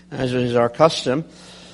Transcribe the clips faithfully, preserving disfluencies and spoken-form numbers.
As is our custom,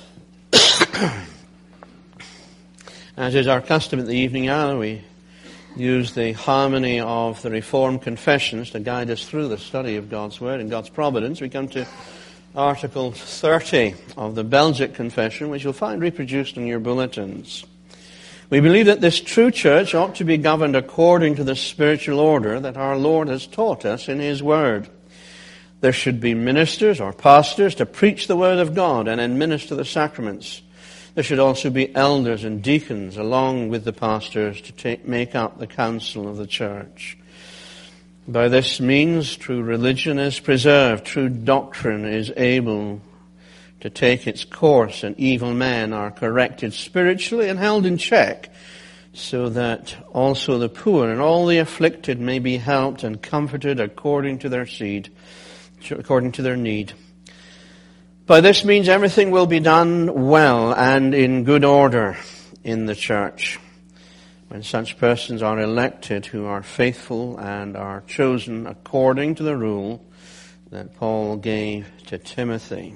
as is our custom at the evening hour, we use the harmony of the Reformed confessions to guide us through the study of God's Word and God's providence. We come to Article thirty of the Belgic Confession, which you'll find reproduced in your bulletins. We believe that this true church ought to be governed according to the spiritual order that our Lord has taught us in His Word. There should be ministers or pastors to preach the Word of God and administer the sacraments. There should also be elders and deacons along with the pastors to take, make up the council of the church. By this means, true religion is preserved, true doctrine is able to take its course, and evil men are corrected spiritually and held in check, so that also the poor and all the afflicted may be helped and comforted according to their seed. according to their need. By this means everything will be done well and in good order in the church, when such persons are elected who are faithful and are chosen according to the rule that Paul gave to Timothy.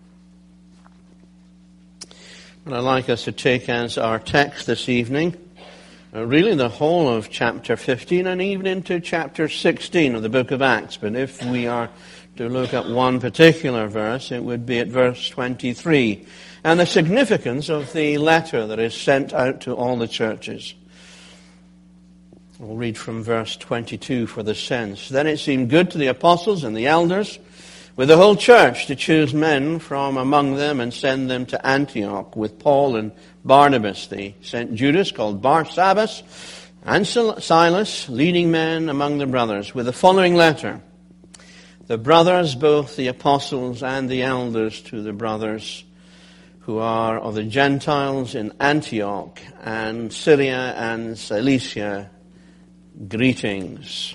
And I'd like us to take as our text this evening Uh, really the whole of chapter fifteen and even into chapter sixteen of the book of Acts. But if we are to look at one particular verse, it would be at verse twenty-three. And the significance of the letter that is sent out to all the churches. We'll read from verse twenty-two for the sense. Then it seemed good to the apostles and the elders with the whole church to choose men from among them and send them to Antioch with Paul and Barnabas. They sent Judas, called Barsabbas, and Silas, leading men among the brothers, with the following letter. The brothers, both the apostles and the elders, to the brothers who are of the Gentiles in Antioch and Syria and Cilicia, greetings.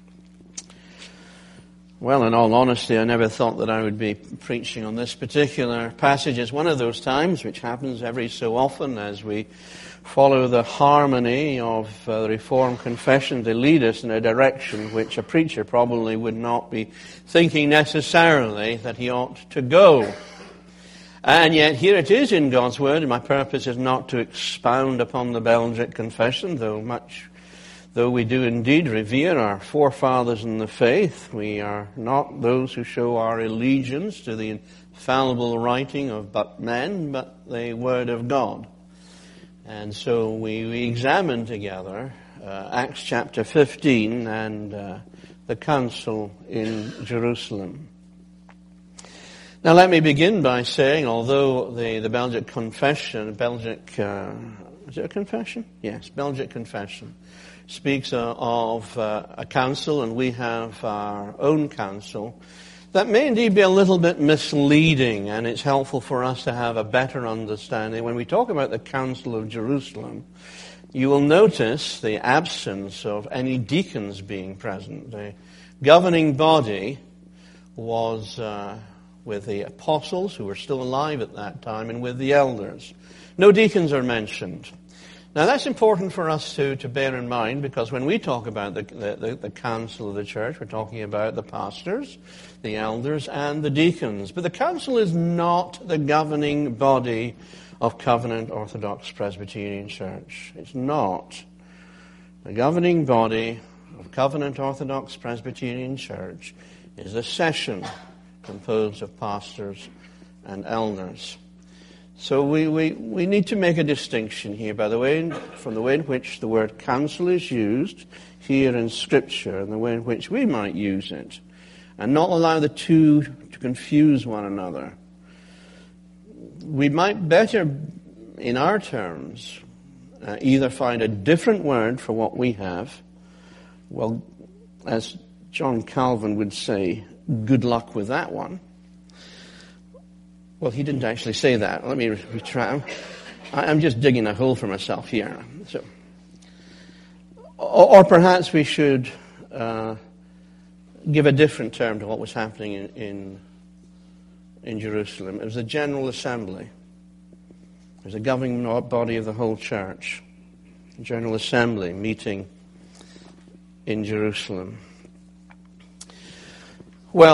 Well, in all honesty, I never thought that I would be preaching on this particular passage. It's one of those times which happens every so often as we follow the harmony of uh, the Reformed confession to lead us in a direction which a preacher probably would not be thinking necessarily that he ought to go. And yet here it is in God's Word, and my purpose is not to expound upon the Belgic confession, though much Though we do indeed revere our forefathers in the faith, we are not those who show our allegiance to the infallible writing of but men, but the Word of God. And so we, we examine together uh, Acts chapter fifteen and uh, the council in Jerusalem. Now let me begin by saying, although the, the Belgic confession, Belgic, uh, is it a confession? Yes, Belgic confession speaks uh, of uh, a council, and we have our own council. That may indeed be a little bit misleading, and it's helpful for us to have a better understanding. When we talk about the Council of Jerusalem, you will notice the absence of any deacons being present. The governing body was uh, with the apostles, who were still alive at that time, and with the elders. No deacons are mentioned. Now that's important for us to, to bear in mind, because when we talk about the, the, the council of the church, we're talking about the pastors, the elders, and the deacons. But the council is not the governing body of Covenant Orthodox Presbyterian Church. It's not. The governing body of Covenant Orthodox Presbyterian Church is a session composed of pastors and elders. So we, we, we need to make a distinction here, by the way, from the way in which the word council is used here in Scripture and the way in which we might use it, and not allow the two to confuse one another. We might better, in our terms, uh, either find a different word for what we have. Well, as John Calvin would say, good luck with that one. Well, he didn't actually say that. Let me retry. I'm just digging a hole for myself here. So, or, or perhaps we should uh, give a different term to what was happening in, in in Jerusalem. It was a general assembly. It was a governing body of the whole church. A general assembly meeting in Jerusalem. Well,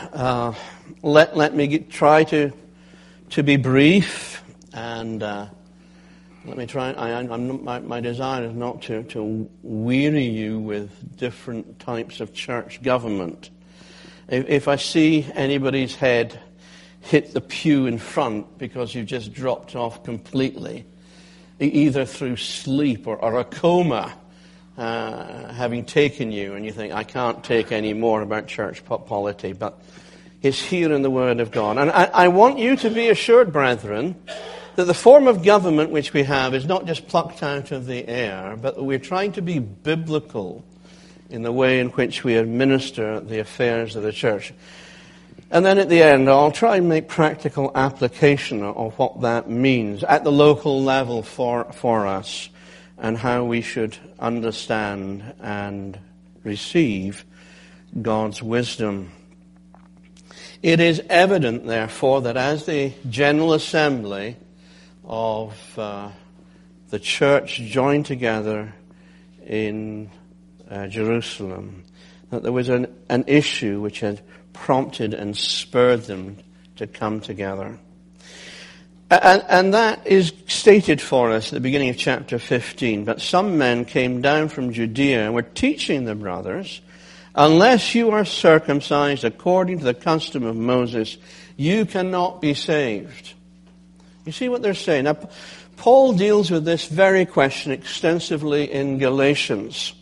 uh, let let me get, try to to be brief, and uh, let me try. I, I'm, my, my desire is not to, to weary you with different types of church government. If, if I see anybody's head hit the pew in front because you've just dropped off completely, either through sleep or, or a coma, uh, having taken you, and you think, I can't take any more about church polity, but it's here in the Word of God. And I, I want you to be assured, brethren, that the form of government which we have is not just plucked out of the air, but that we're trying to be biblical in the way in which we administer the affairs of the church. And then at the end, I'll try and make practical application of what that means at the local level for, for us, and how we should understand and receive God's wisdom. It is evident, therefore, that as the General Assembly of uh, the church joined together in uh, Jerusalem, that there was an, an issue which had prompted and spurred them to come together. And, and that is stated for us at the beginning of chapter fifteen. But some men came down from Judea and were teaching the brothers, unless you are circumcised according to the custom of Moses, you cannot be saved. You see what they're saying? Now, Paul deals with this very question extensively in Galatians.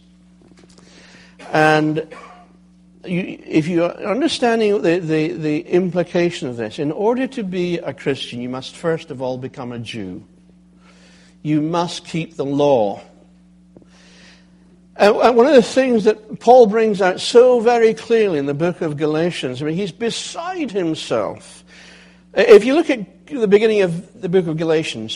And you, if you are understanding the, the, the implication of this, in order to be a Christian, you must first of all become a Jew. You must keep the law. And one of the things that Paul brings out so very clearly in the book of Galatians, I mean, he's beside himself. If you look at the beginning of the book of Galatians,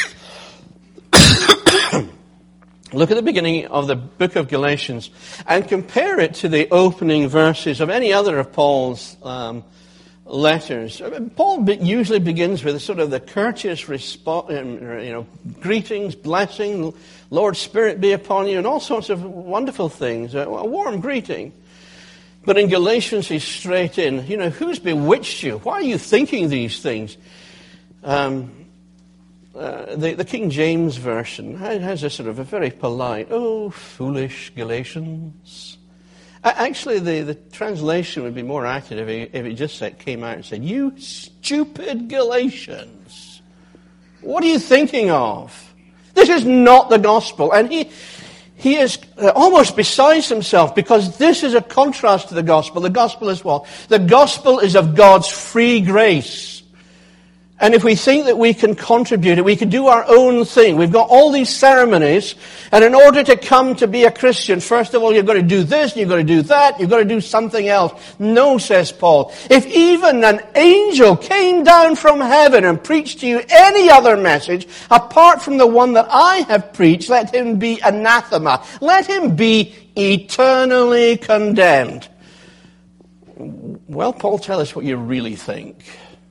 look at the beginning of the book of Galatians and compare it to the opening verses of any other of Paul's um, letters. Paul usually begins with sort of the courteous respo- you know, greetings, blessing, Lord's Spirit be upon you, and all sorts of wonderful things, a warm greeting. But in Galatians, he's straight in. You know, who's bewitched you? Why are you thinking these things? Um, uh, the, the King James Version has a sort of a very polite, oh, foolish Galatians. Actually, the, the translation would be more accurate if it, if it just said, came out and said, you stupid Galatians. What are you thinking of? This is not the gospel. And he he is almost beside himself, because this is a contrast to the gospel. The gospel is what? The gospel is of God's free grace. And if we think that we can contribute it, we can do our own thing. We've got all these ceremonies, and in order to come to be a Christian, first of all, you've got to do this, and you've got to do that, you've got to do something else. No, says Paul. If even an angel came down from heaven and preached to you any other message, apart from the one that I have preached, let him be anathema. Let him be eternally condemned. Well, Paul, tell us what you really think.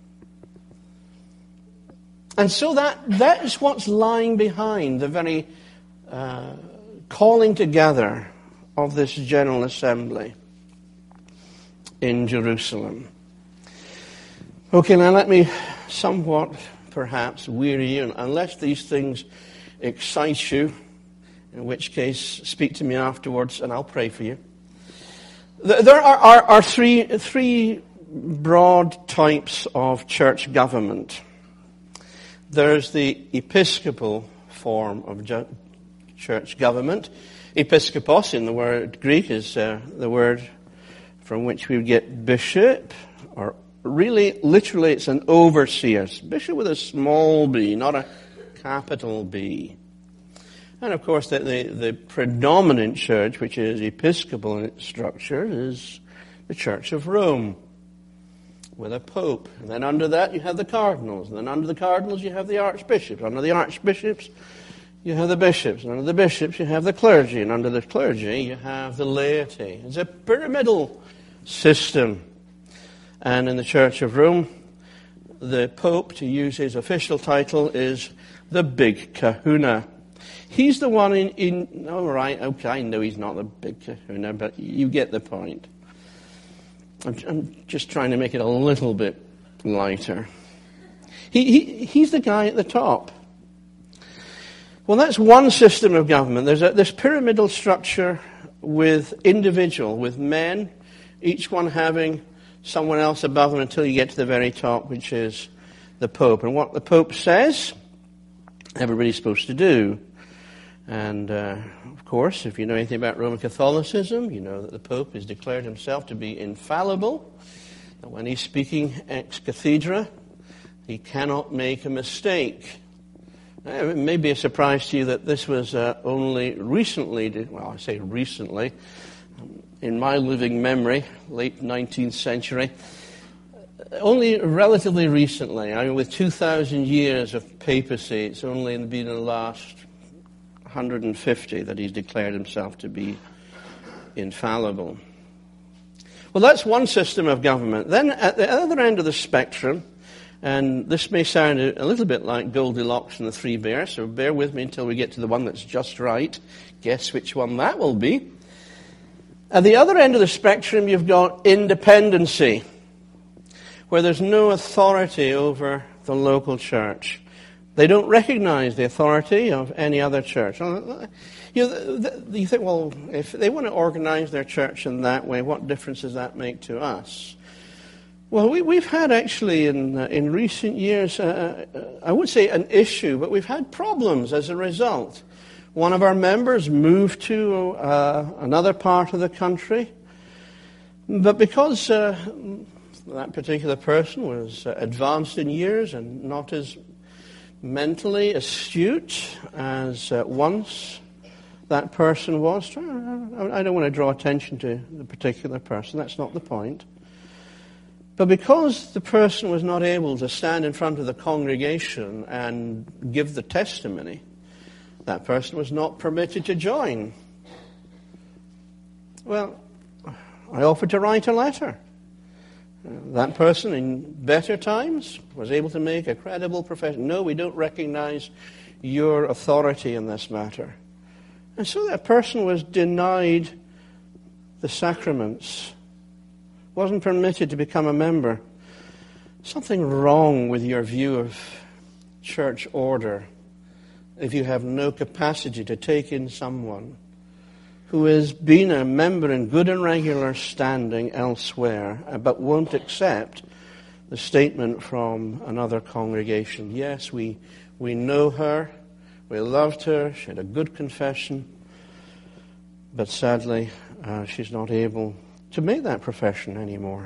And so that, that is what's lying behind the very uh, calling together of this General Assembly in Jerusalem. Okay, now let me somewhat, perhaps, weary you, unless these things excite you, in which case, speak to me afterwards and I'll pray for you. There are, are, are three, three broad types of church government. There's the episcopal form of ju- church government. Episkopos in the word Greek is uh, the word from which we get bishop, or really, literally, it's an overseer. Bishop with a small b, not a capital B. And of course, the, the, the predominant church, which is episcopal in its structure, is the Church of Rome, with a pope. And then under that you have the cardinals. And then under the cardinals you have the archbishops. Under the archbishops you have the bishops. And under the bishops you have the clergy. And under the clergy you have the laity. It's a pyramidal system. And in the Church of Rome, the pope, to use his official title, is the big kahuna. He's the one in, in all right, okay, I know he's not the big kahuna, but you get the point. I'm, I'm just trying to make it a little bit lighter. He, he, he's the guy at the top. Well, that's one system of government. There's a, this pyramidal structure with individual, with men, each one having someone else above them until you get to the very top, which is the Pope. And what the Pope says, everybody's supposed to do. And, uh, of course, if you know anything about Roman Catholicism, you know that the Pope has declared himself to be infallible. That when he's speaking ex cathedra, he cannot make a mistake. Now, it may be a surprise to you that this was uh, only recently, well, I say recently, in my living memory, late nineteenth century, only relatively recently. I mean, with two thousand years of papacy, it's only been in the last one hundred fifty that he's declared himself to be infallible. Well, that's one system of government. Then at the other end of the spectrum, and this may sound a little bit like Goldilocks and the Three Bears, so bear with me until we get to the one that's just right. Guess which one that will be. At the other end of the spectrum, you've got independency, where there's no authority over the local church. They don't recognize the authority of any other church. You know, you think, well, if they want to organize their church in that way, what difference does that make to us? Well, we, we've had actually in uh, in recent years, uh, uh, I would say an issue, but we've had problems as a result. One of our members moved to uh, another part of the country, but because uh, that particular person was uh, advanced in years and not as mentally astute as uh, once that person was, I don't want to draw attention to the particular person, that's not the point. But because the person was not able to stand in front of the congregation and give the testimony, that person was not permitted to join. Well, I offered to write a letter. That person, in better times, was able to make a credible profession. No, we don't recognize your authority in this matter. And so that person was denied the sacraments, wasn't permitted to become a member. Something wrong with your view of church order if you have no capacity to take in someone who has been a member in good and regular standing elsewhere, but won't accept the statement from another congregation. Yes, we, we know her, we loved her, she had a good confession, but sadly, uh, she's not able to make that profession anymore.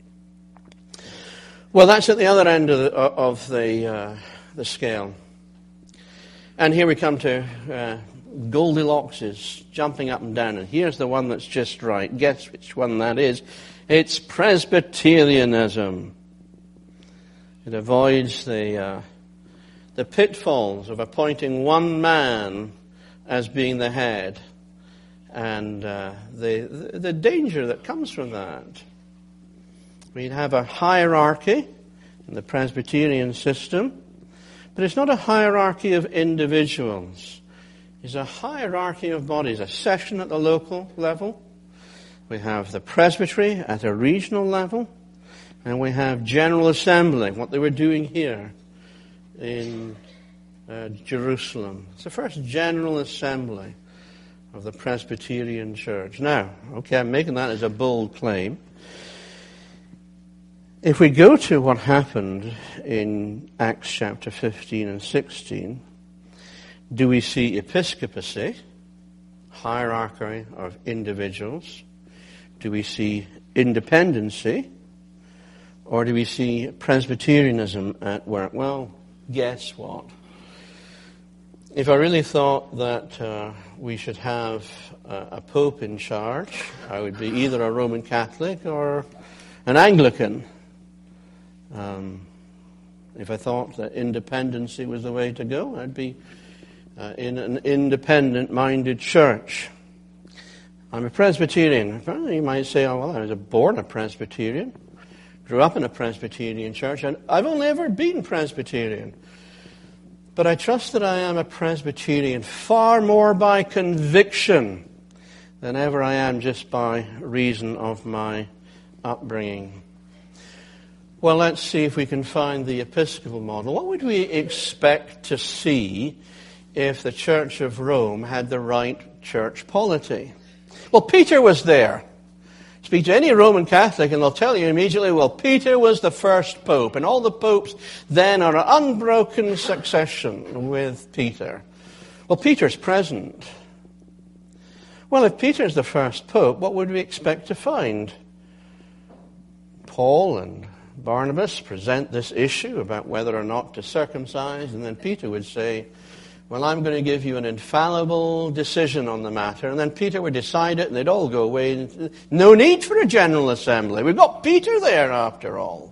Well, that's at the other end of the, of the, uh, the scale. And here we come to uh, Goldilocks is jumping up and down, and here's the one that's just right. Guess which one that is. It's Presbyterianism. It avoids the uh, the pitfalls of appointing one man as being the head, and uh, the, the the danger that comes from that. We have a hierarchy in the Presbyterian system, but it's not a hierarchy of individuals. It's a hierarchy of bodies, a session at the local level. We have the presbytery at a regional level. And we have General Assembly, what they were doing here in uh, Jerusalem. It's the first General Assembly of the Presbyterian Church. Now, okay, I'm making that as a bold claim. If we go to what happened in Acts chapter fifteen and sixteen, do we see episcopacy, hierarchy of individuals? Do we see independency? Or do we see Presbyterianism at work? Well, guess what? If I really thought that uh, we should have uh, a pope in charge, I would be either a Roman Catholic or an Anglican. Um, if I thought that independency was the way to go, I'd be uh, in an independent-minded church. I'm a Presbyterian. You might say, oh, well, I was born a Presbyterian. Grew up in a Presbyterian church, and I've only ever been Presbyterian. But I trust that I am a Presbyterian far more by conviction than ever I am just by reason of my upbringing. Well, let's see if we can find the Episcopal model. What would we expect to see if the Church of Rome had the right church polity? Well, Peter was there. Speak to any Roman Catholic and they'll tell you immediately, well, Peter was the first pope, and all the popes then are an unbroken succession with Peter. Well, Peter's present. Well, if Peter's the first pope, what would we expect to find? Paul and Barnabas present this issue about whether or not to circumcise, and then Peter would say, well, I'm going to give you an infallible decision on the matter. And then Peter would decide it, and they'd all go away. No need for a general assembly. We've got Peter there after all.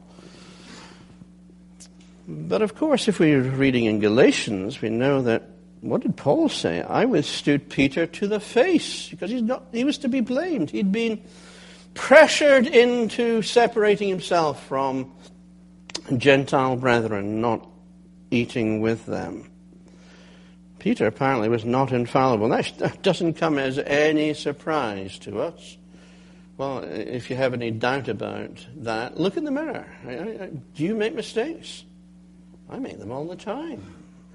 But of course, if we're reading in Galatians, we know that, what did Paul say? I withstood Peter to the face, because he's not, he was to be blamed. He'd been pressured into separating himself from Gentile brethren, not eating with them. Peter apparently was not infallible. That doesn't come as any surprise to us. Well, if you have any doubt about that, look in the mirror. Do you make mistakes? I make them all the time.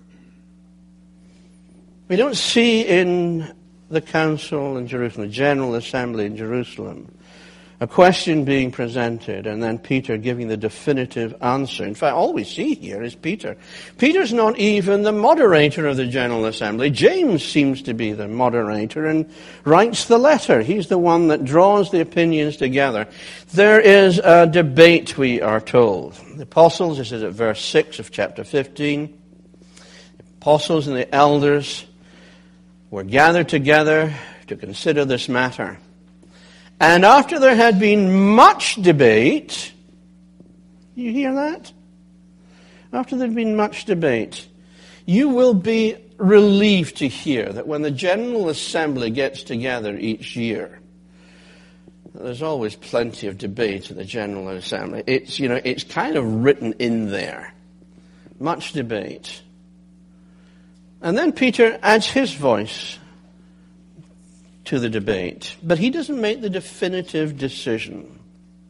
We don't see in the council in Jerusalem, the General Assembly in Jerusalem, a question being presented and then Peter giving the definitive answer. In fact, all we see here is Peter. Peter's not even the moderator of the General Assembly. James seems to be the moderator and writes the letter. He's the one that draws the opinions together. There is a debate, we are told. The apostles, this is at verse six of chapter fifteen, the apostles and the elders were gathered together to consider this matter. And after there had been much debate, you hear that? After there had been much debate, you will be relieved to hear that when the General Assembly gets together each year, there's always plenty of debate at the General Assembly. It's, you know, it's kind of written in there. Much debate. And then Peter adds his voice to the debate, but he doesn't make the definitive decision.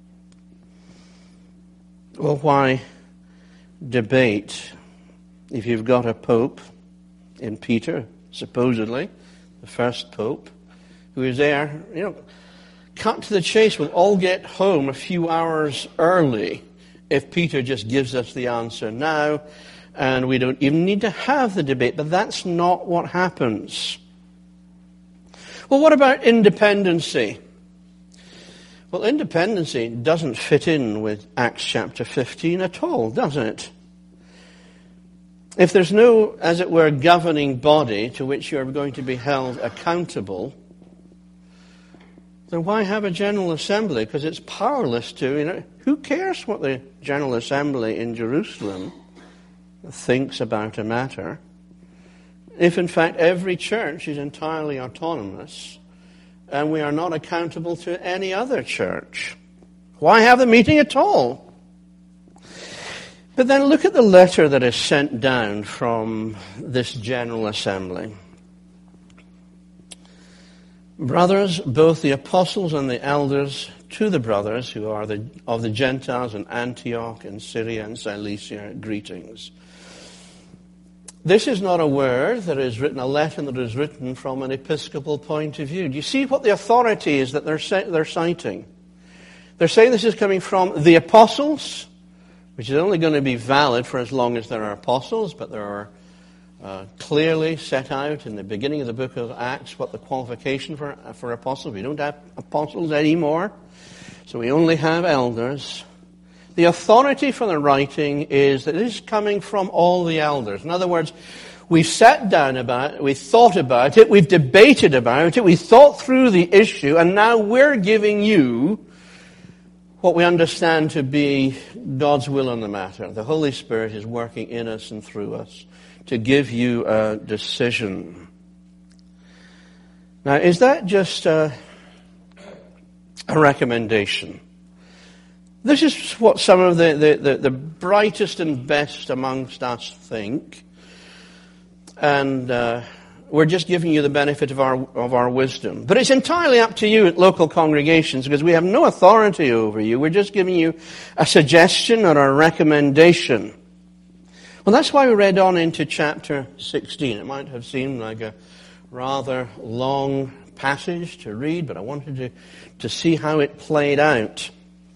Well, why debate if you've got a pope in Peter, supposedly the first pope, who is there, you know, cut to the chase, we'll all get home a few hours early if Peter just gives us the answer now, and we don't even need to have the debate. But that's not what happens. Well, what about independency? Well, independency doesn't fit in with Acts chapter fifteen at all, does it? If there's no, as it were, governing body to which you're going to be held accountable, then why have a General Assembly? Because it's powerless to, you know, who cares what the General Assembly in Jerusalem thinks about a matter? If, in fact, every church is entirely autonomous and we are not accountable to any other church, why have the meeting at all? But then look at the letter that is sent down from this General Assembly. Brothers, both the apostles and the elders, to the brothers who are the, of the Gentiles in Antioch and Syria and Cilicia, greetings. This is not a word that is written, a letter that is written from an episcopal point of view. Do you see what the authority is that they're, they're citing? They're saying this is coming from the apostles, which is only going to be valid for as long as there are apostles, but there are uh, clearly set out in the beginning of the book of Acts what the qualification for, for apostles. We don't have apostles anymore, so we only have elders. The authority for the writing is that it is coming from all the elders. In other words, we've sat down about it, we've thought about it, we've debated about it, we've thought through the issue, and now we're giving you what we understand to be God's will on the matter. The Holy Spirit is working in us and through us to give you a decision. Now, is that just a, a recommendation? This is what some of the, the, the, the brightest and best amongst us think. And uh, we're just giving you the benefit of our of our wisdom. But it's entirely up to you at local congregations, because we have no authority over you. We're just giving you a suggestion or a recommendation. Well, that's why we read on into chapter sixteen. It might have seemed like a rather long passage to read, but I wanted to, to see how it played out.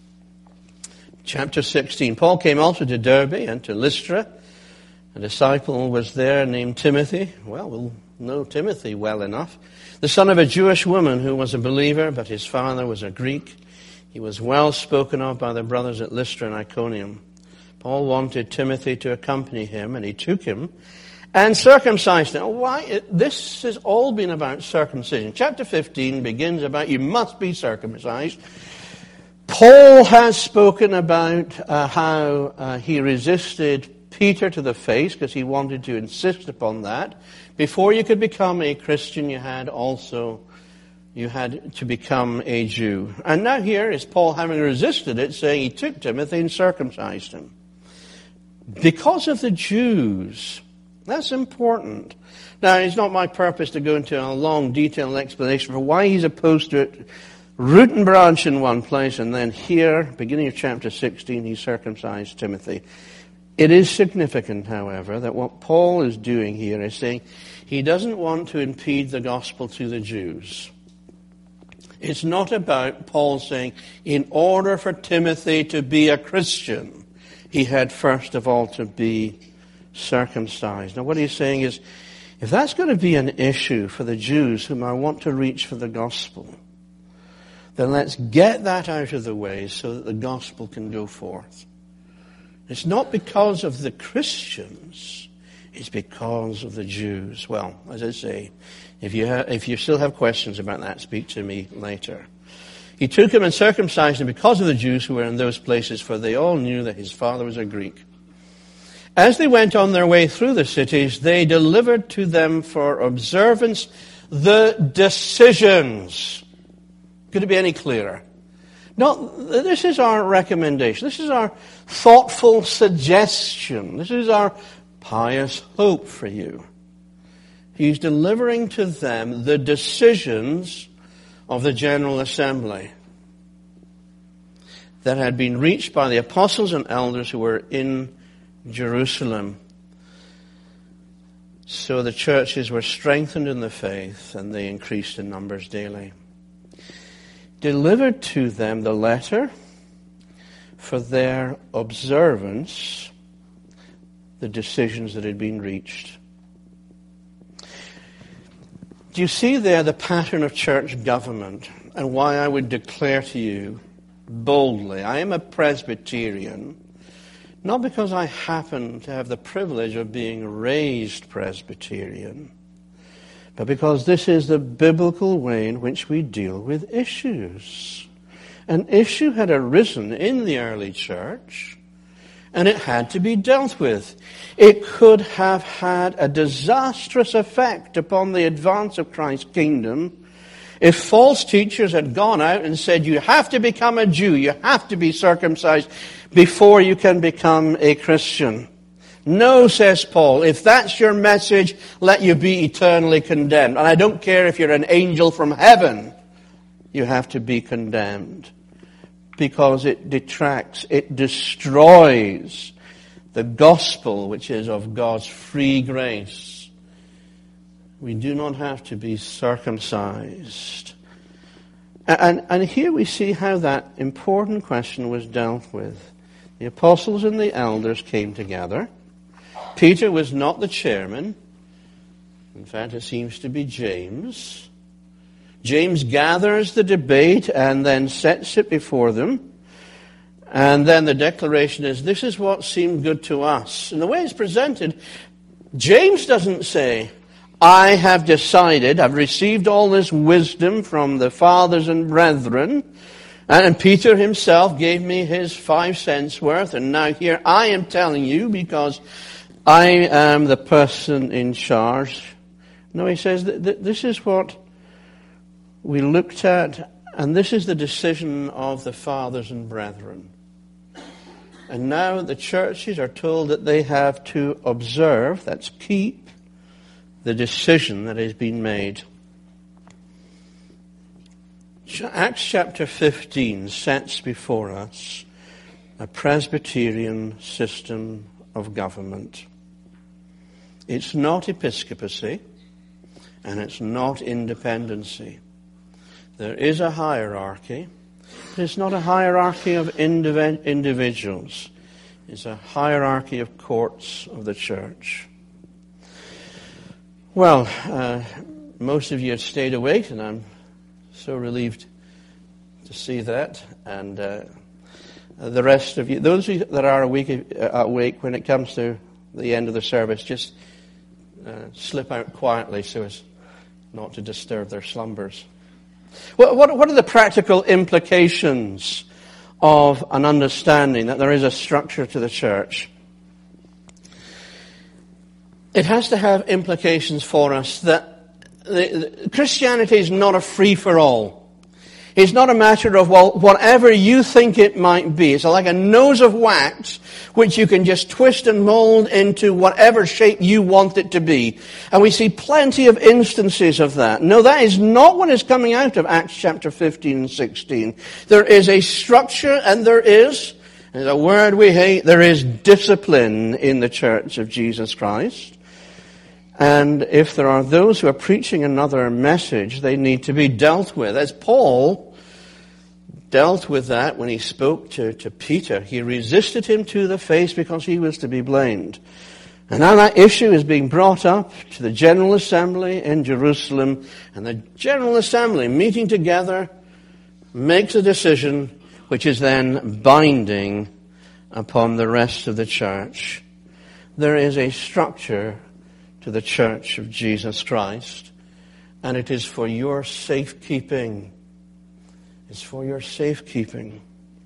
Chapter sixteen. Paul came also to Derbe and to Lystra. A disciple was there named Timothy. Well, we'll know Timothy well enough. The son of a Jewish woman who was a believer, but his father was a Greek. He was well spoken of by the brothers at Lystra and Iconium. Paul wanted Timothy to accompany him, and he took him and circumcised him. Why? It, this has all been about circumcision. Chapter fifteen begins about you must be circumcised. Paul has spoken about uh, how uh, he resisted Peter to the face, because he wanted to insist upon that. Before you could become a Christian, you had also, you had to become a Jew. And now here is Paul, having resisted it, saying he took Timothy and circumcised him. Because of the Jews. That's important. Now, it's not my purpose to go into a long, detailed explanation for why he's opposed to it. Root and branch in one place, and then here, beginning of chapter sixteen, he circumcised Timothy. It is significant, however, that what Paul is doing here is saying he doesn't want to impede the gospel to the Jews. It's not about Paul saying, in order for Timothy to be a Christian, he had first of all to be circumcised. Now what he's saying is, if that's going to be an issue for the Jews whom I want to reach for the gospel, then let's get that out of the way so that the gospel can go forth. It's not because of the Christians, it's because of the Jews. Well, as I say, if you ha- if you still have questions about that, speak to me later. He took him and circumcised him because of the Jews who were in those places, for they all knew that his father was a Greek. As they went on their way through the cities, they delivered to them for observance the decisions. Could it be any clearer? No, this is our recommendation. This is our thoughtful suggestion. This is our pious hope for you. He's delivering to them the decisions of the General Assembly that had been reached by the apostles and elders who were in Jerusalem. So the churches were strengthened in the faith, and they increased in numbers daily. Delivered to them the letter for their observance, the decisions that had been reached. Do you see there the pattern of church government, and why I would declare to you boldly, I am a Presbyterian, not because I happen to have the privilege of being raised Presbyterian, but because this is the biblical way in which we deal with issues. An issue had arisen in the early church, and it had to be dealt with. It could have had a disastrous effect upon the advance of Christ's kingdom if false teachers had gone out and said, you have to become a Jew, you have to be circumcised before you can become a Christian. No, says Paul, if that's your message, let you be eternally condemned. And I don't care if you're an angel from heaven, you have to be condemned. Because it detracts, it destroys the gospel, which is of God's free grace. We do not have to be circumcised. And, and here we see how that important question was dealt with. The apostles and the elders came together. Peter was not the chairman. In fact, it seems to be James. James gathers the debate and then sets it before them. And then the declaration is, this is what seemed good to us. And the way it's presented, James doesn't say, I have decided, I've received all this wisdom from the fathers and brethren, and Peter himself gave me his five cents worth, and now here I am telling you because I am the person in charge. No, he says that this is what we looked at, and this is the decision of the fathers and brethren. And now the churches are told that they have to observe, that's keep, the decision that has been made. Acts chapter fifteen sets before us a Presbyterian system of government. It's not episcopacy, and it's not independency. There is a hierarchy, but it's not a hierarchy of indiv- individuals. It's a hierarchy of courts of the church. Well, uh, most of you have stayed awake, and I'm so relieved to see that. And uh, the rest of you, those of you that are awake, uh, awake when it comes to the end of the service, just uh, slip out quietly so as not to disturb their slumbers. What, what, what are the practical implications of an understanding that there is a structure to the church? It has to have implications for us that the, the, Christianity is not a free-for-all. It's not a matter of, well, whatever you think it might be. It's like a nose of wax, which you can just twist and mold into whatever shape you want it to be. And we see plenty of instances of that. No, that is not what is coming out of Acts chapter fifteen and sixteen. There is a structure, and there is, there's a word we hate, there is discipline in the church of Jesus Christ. And if there are those who are preaching another message, they need to be dealt with. As Paul dealt with that when he spoke to, to Peter, he resisted him to the face because he was to be blamed. And now that issue is being brought up to the General Assembly in Jerusalem, and the General Assembly, meeting together, makes a decision which is then binding upon the rest of the church. There is a structure to the church of Jesus Christ, and it is for your safekeeping. It's for your safekeeping.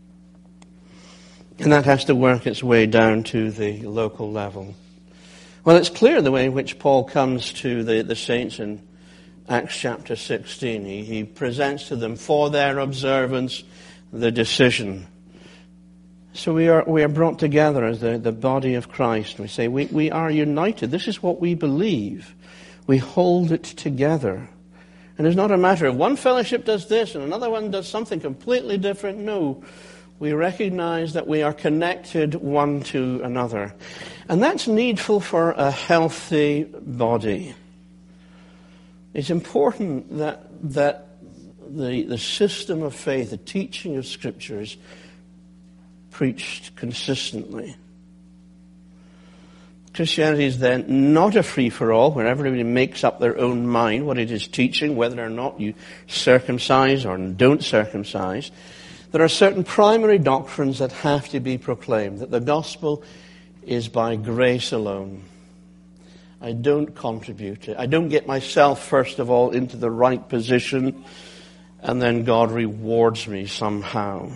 And that has to work its way down to the local level. Well, it's clear the way in which Paul comes to the, the saints in Acts chapter sixteen. He, he presents to them for their observance the decision. So we are we are brought together as the, the body of Christ. We say we, we are united. This is what we believe. We hold it together. And it's not a matter of one fellowship does this and another one does something completely different. No. We recognize that we are connected one to another. And that's needful for a healthy body. It's important that that the, the system of faith, the teaching of Scripture is preached consistently. Christianity is then not a free-for-all where everybody makes up their own mind what it is teaching, whether or not you circumcise or don't circumcise. There are certain primary doctrines that have to be proclaimed, that the gospel is by grace alone. I don't contribute it. I don't get myself, first of all, into the right position, and then God rewards me somehow.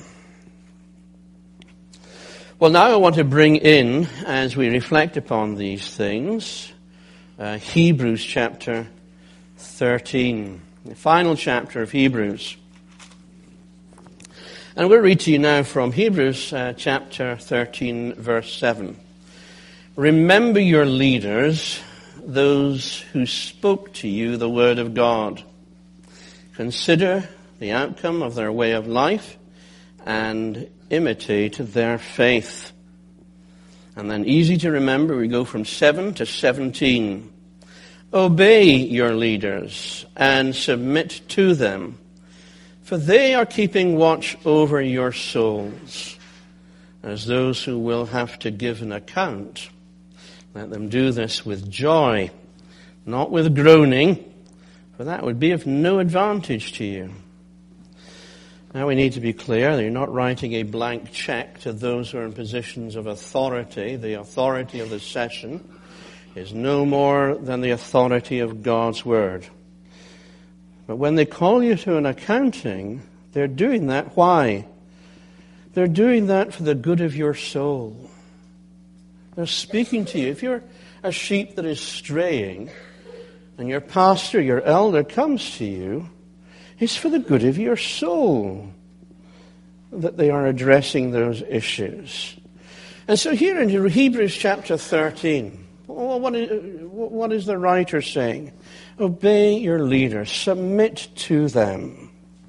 Well, now I want to bring in, as we reflect upon these things, uh, Hebrews chapter thirteen, the final chapter of Hebrews. And we'll read to you now from Hebrews uh, chapter thirteen, verse seven. Remember your leaders, those who spoke to you the word of God. Consider the outcome of their way of life and imitate their faith. And then easy to remember, we go from seven to seventeen. Obey your leaders and submit to them, for they are keeping watch over your souls, as those who will have to give an account. Let them do this with joy, not with groaning, for that would be of no advantage to you. Now we need to be clear that you're not writing a blank check to those who are in positions of authority. The authority of the session is no more than the authority of God's word. But when they call you to an accounting, they're doing that. Why? They're doing that for the good of your soul. They're speaking to you. If you're a sheep that is straying, and your pastor, your elder comes to you, it's for the good of your soul that they are addressing those issues. And so here in Hebrews chapter thirteen, what is, What is the writer saying? Obey your leaders. Submit to them.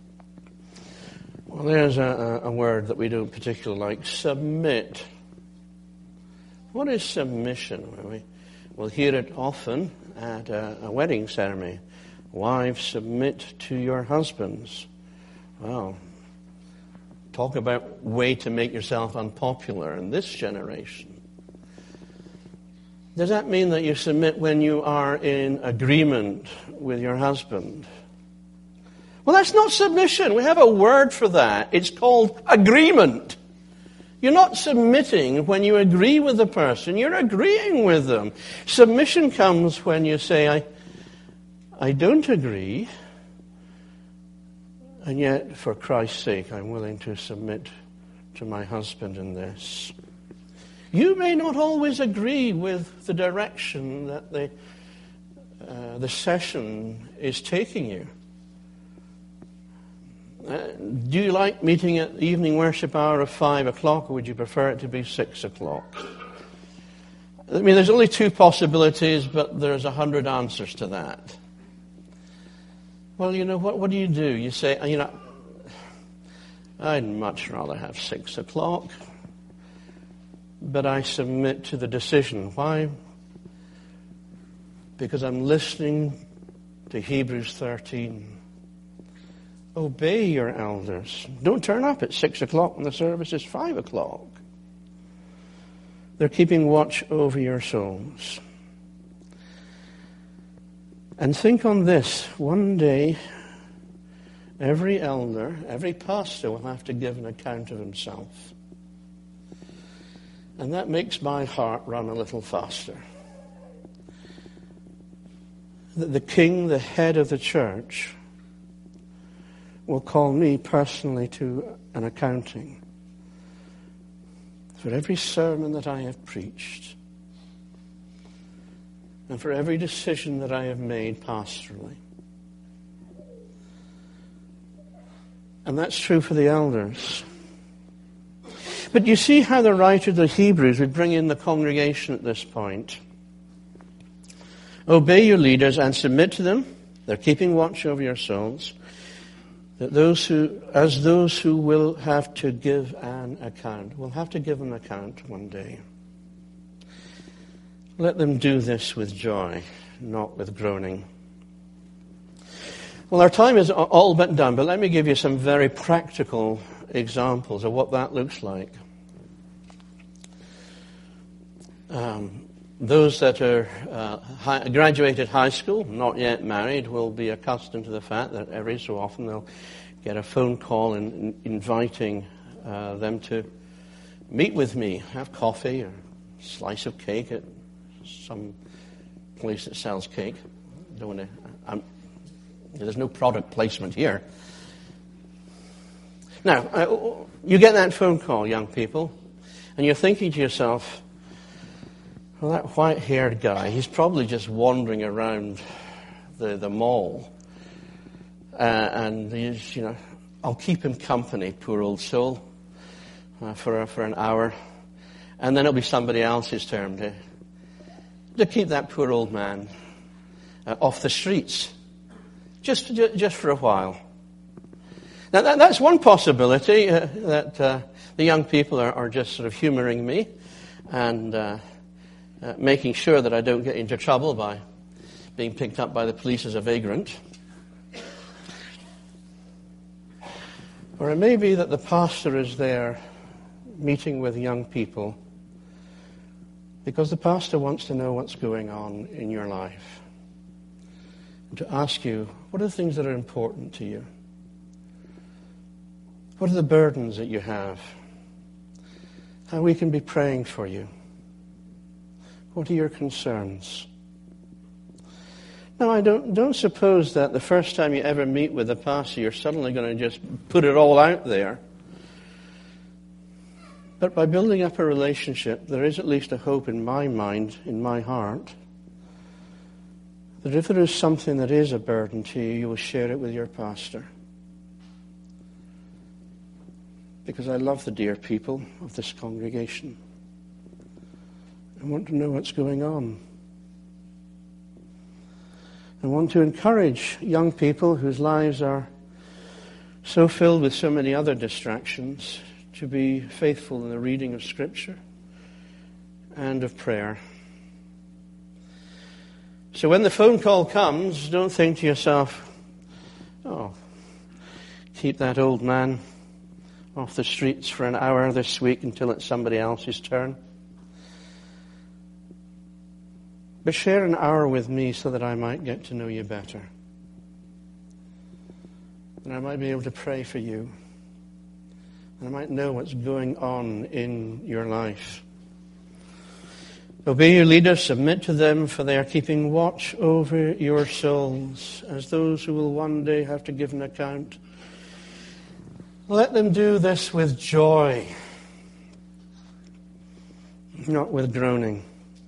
Well, there's a, a word that we don't particularly like. Submit. What is submission? Well, we, we'll hear it often at a, a wedding ceremony. Wives, submit to your husbands. Well, talk about way to make yourself unpopular in this generation. Does that mean that you submit when you are in agreement with your husband? Well, that's not submission. We have a word for that. It's called agreement. You're not submitting when you agree with the person. You're agreeing with them. Submission comes when you say, I, I don't agree, and yet, for Christ's sake, I'm willing to submit to my husband in this. You may not always agree with the direction that the, uh, the session is taking you. Uh, do you like meeting at the evening worship hour of five o'clock, or would you prefer it to be six o'clock? I mean, there's only two possibilities, but there's a hundred answers to that. Well, you know, what, what do you do? You say, you know, I'd much rather have six o'clock. But I submit to the decision. Why? Because I'm listening to Hebrews thirteen. Obey your elders. Don't turn up at six o'clock when the service is five o'clock. They're keeping watch over your souls. And think on this. One day, every elder, every pastor will have to give an account of himself. And that makes my heart run a little faster. The king, the head of the church, will call me personally to an accounting for every sermon that I have preached and for every decision that I have made pastorally. And that's true for the elders. But you see how the writer of the Hebrews would bring in the congregation at this point. Obey your leaders and submit to them. They're keeping watch over your souls. That those who, as those who will have to give an account, will have to give an account one day. Let them do this with joy, not with groaning. Well, our time is all but done, but let me give you some very practical examples of what that looks like. Um, those that are uh, high, graduated high school, not yet married, will be accustomed to the fact that every so often they'll get a phone call in, in, inviting uh, them to meet with me, have coffee or a slice of cake at some place that sells cake. Don't want to, I'm, there's no product placement here. Now, uh, you get that phone call, young people, and you're thinking to yourself, well, that white-haired guy, he's probably just wandering around the, the mall. Uh, and he's, you know, I'll keep him company, poor old soul, uh, for, for an hour. And then it'll be somebody else's turn to, to keep that poor old man uh, off the streets, just, just for a while. Now, that, that's one possibility, uh, that uh, the young people are, are just sort of humoring me and uh, uh, making sure that I don't get into trouble by being picked up by the police as a vagrant. Or it may be that the pastor is there meeting with young people because the pastor wants to know what's going on in your life. And to ask you, what are the things that are important to you? What are the burdens that you have? How we can be praying for you? What are your concerns? Now, I don't, don't suppose that the first time you ever meet with a pastor, you're suddenly going to just put it all out there. But by building up a relationship, there is at least a hope in my mind, in my heart, that if there is something that is a burden to you, you will share it with your pastor. Because I love the dear people of this congregation. I want to know what's going on. I want to encourage young people whose lives are so filled with so many other distractions to be faithful in the reading of Scripture and of prayer. So when the phone call comes, don't think to yourself, oh, keep that old man off the streets for an hour this week until it's somebody else's turn. But share an hour with me so that I might get to know you better. And I might be able to pray for you. And I might know what's going on in your life. Obey your leaders, submit to them, for they are keeping watch over your souls as those who will one day have to give an account. Let them do this with joy, not with groaning.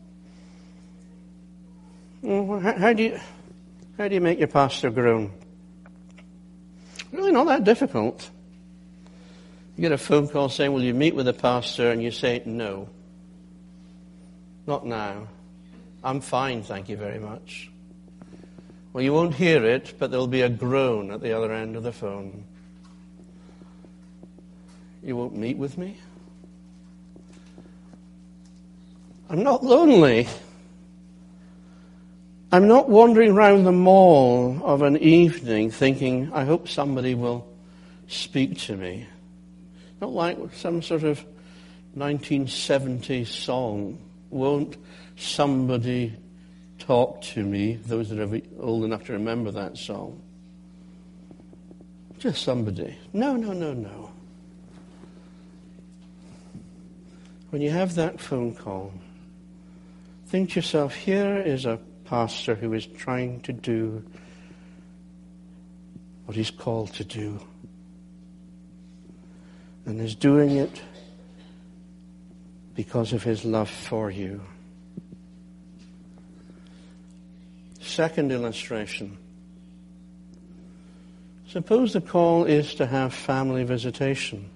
How do you, how do you make your pastor groan? Really not that difficult. You get a phone call saying, will you meet with the pastor? And you say, no. Not now. I'm fine, thank you very much. Well, you won't hear it, but there'll be a groan at the other end of the phone. You won't meet with me? I'm not lonely. I'm not wandering around the mall of an evening thinking, I hope somebody will speak to me. Not like some sort of nineteen seventies song. Won't somebody talk to me? Those that are old enough to remember that song. Just somebody. No, no, no, no. When you have that phone call, think to yourself, here is a pastor who is trying to do what he's called to do. And is doing it because of his love for you. Second illustration. Suppose the call is to have family visitation.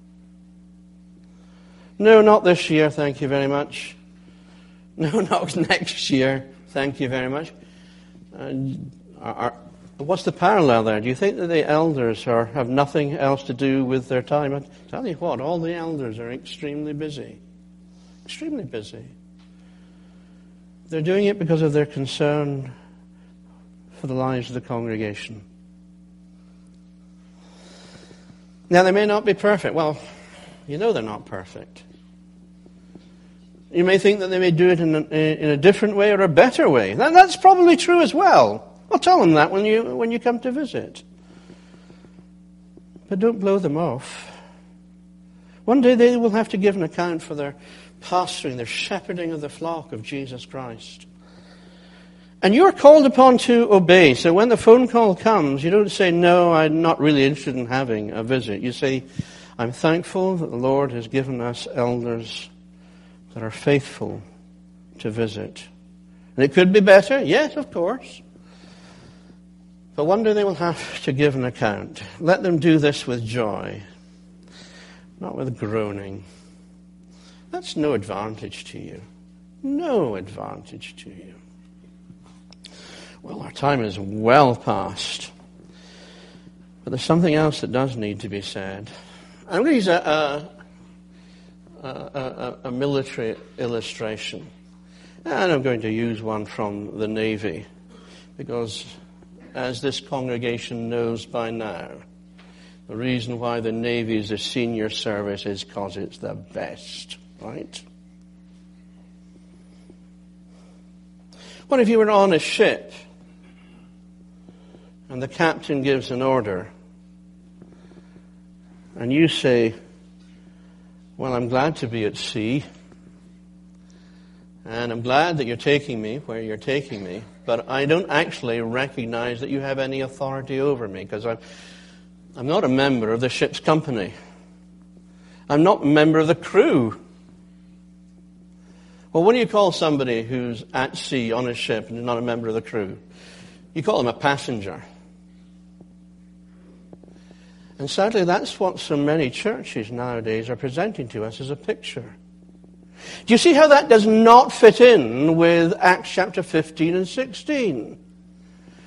No, not this year, thank you very much. No, not next year, thank you very much. Uh, are, are, what's the parallel there? Do you think that the elders are, have nothing else to do with their time? I tell you what, all the elders are extremely busy. Extremely busy. They're doing it because of their concern for the lives of the congregation. Now, they may not be perfect. Well, you know they're not perfect. You may think that they may do it in a, in a different way or a better way. And that's probably true as well. I'll tell them that when you when you come to visit. But don't blow them off. One day they will have to give an account for their pastoring, their shepherding of the flock of Jesus Christ. And you're called upon to obey. So when the phone call comes, you don't say, no, I'm not really interested in having a visit. You say, I'm thankful that the Lord has given us elders that are faithful to visit. And it could be better, yes, of course. But one day they will have to give an account. Let them do this with joy, not with groaning. That's no advantage to you. No advantage to you. Well, our time is well past. But there's something else that does need to be said. I'm going to use a, a, a, a military illustration. And I'm going to use one from the Navy. Because, as this congregation knows by now, the reason why the Navy is a senior service is because it's the best. Right? What if you were on a ship and the captain gives an order and you say, well, I'm glad to be at sea and I'm glad that you're taking me where you're taking me, but I don't actually recognize that you have any authority over me because I'm, I'm not a member of the ship's company. I'm not a member of the crew. Well, what do you call somebody who's at sea on a ship and is not a member of the crew? You call them a passenger. And sadly, that's what so many churches nowadays are presenting to us as a picture. Do you see how that does not fit in with Acts chapter fifteen and sixteen?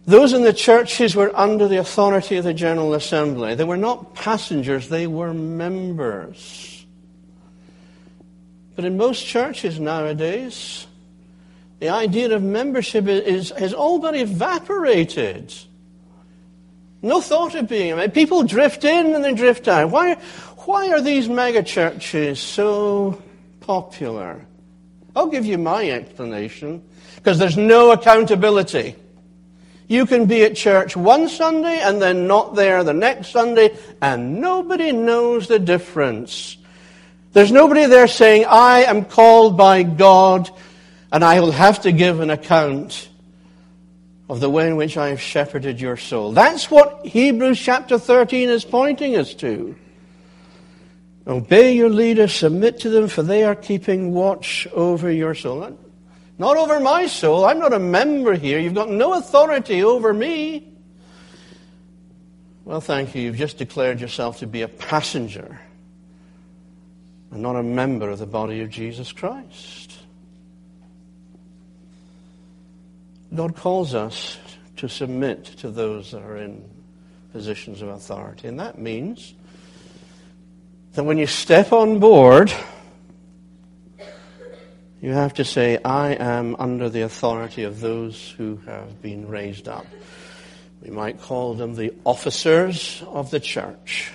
Those in the churches were under the authority of the General Assembly. They were not passengers, they were members. But in most churches nowadays, the idea of membership is, has all but evaporated. No thought of being a member. People drift in and they drift out. Why, why are these mega churches so popular? I'll give you my explanation. Because there's no accountability. You can be at church one Sunday and then not there the next Sunday, and nobody knows the difference. There's nobody there saying, I am called by God and I will have to give an account of the way in which I have shepherded your soul. That's what Hebrews chapter thirteen is pointing us to. Obey your leaders, submit to them, for they are keeping watch over your soul. Not over my soul. I'm not a member here. You've got no authority over me. Well, thank you. You've just declared yourself to be a passenger and not a member of the body of Jesus Christ. God calls us to submit to those that are in positions of authority. And that means that when you step on board, you have to say, I am under the authority of those who have been raised up. We might call them the officers of the church.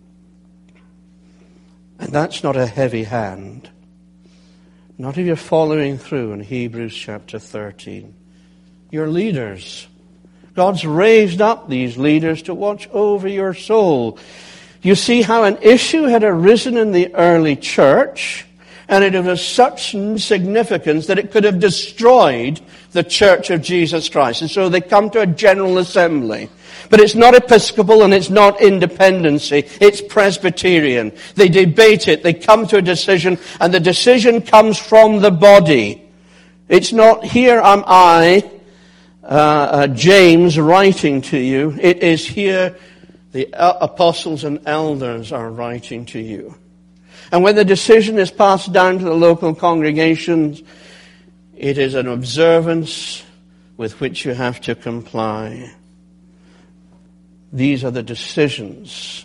And that's not a heavy hand. Not if you're following through in Hebrews chapter thirteen. Your leaders. God's raised up these leaders to watch over your soul. You see how an issue had arisen in the early church, and it was such significance that it could have destroyed the church of Jesus Christ. And so they come to a general assembly. But it's not Episcopal and it's not independency. It's Presbyterian. They debate it. They come to a decision, and the decision comes from the body. It's not, here am I, uh, uh, James, writing to you. It is here the apostles and elders are writing to you. And when the decision is passed down to the local congregations, it is an observance with which you have to comply. These are the decisions.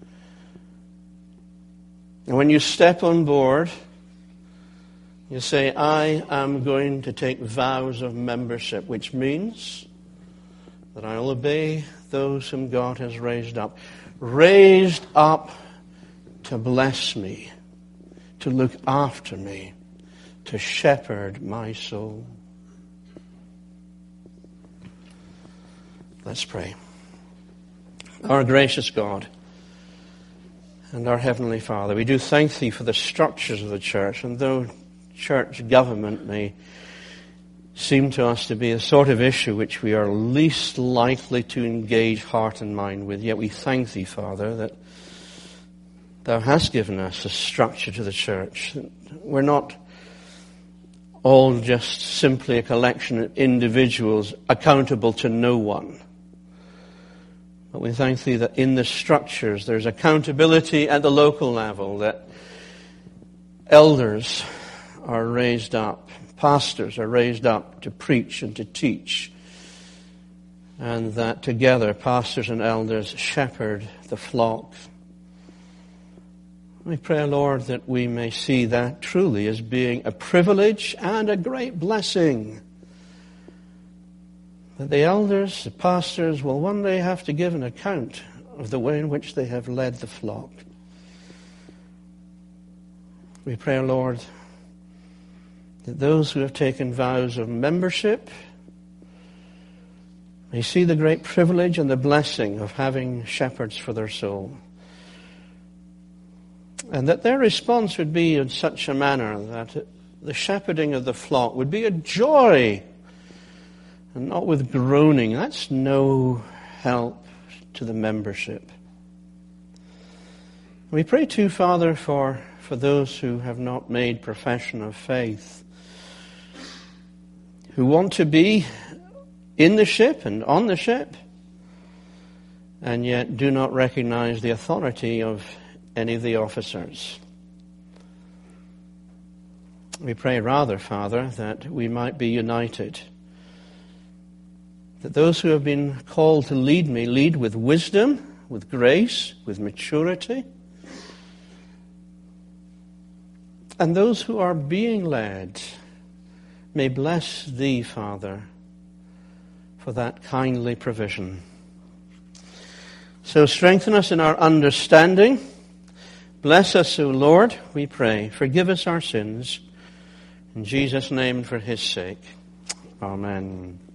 And when you step on board, you say, I am going to take vows of membership, which means that I will obey those whom God has raised up. Raised up to bless me, to look after me, to shepherd my soul. Let's pray. Our gracious God and our Heavenly Father, we do thank Thee for the structures of the church, and though church government may seem to us to be a sort of issue which we are least likely to engage heart and mind with, yet we thank Thee, Father, that Thou hast given us a structure to the church. We're not all just simply a collection of individuals accountable to no one. But we thank Thee that in the structures there's accountability at the local level, that elders are raised up, pastors are raised up to preach and to teach, and that together pastors and elders shepherd the flock. We pray, Lord, that we may see that truly as being a privilege and a great blessing. That the elders, the pastors, will one day have to give an account of the way in which they have led the flock. We pray, Lord, that those who have taken vows of membership may see the great privilege and the blessing of having shepherds for their soul. And that their response would be in such a manner that the shepherding of the flock would be a joy and not with groaning. That's no help to the membership. We pray too, Father, for, for those who have not made profession of faith, who want to be in the ship and on the ship, and yet do not recognize the authority of any of the officers. We pray rather, Father, that we might be united that those who have been called to lead me lead with wisdom, with grace, with maturity. And those who are being led may bless thee, Father, for that kindly provision. So strengthen us in our understanding. Bless us, O Lord, we pray. Forgive us our sins. In Jesus' name and for his sake. Amen.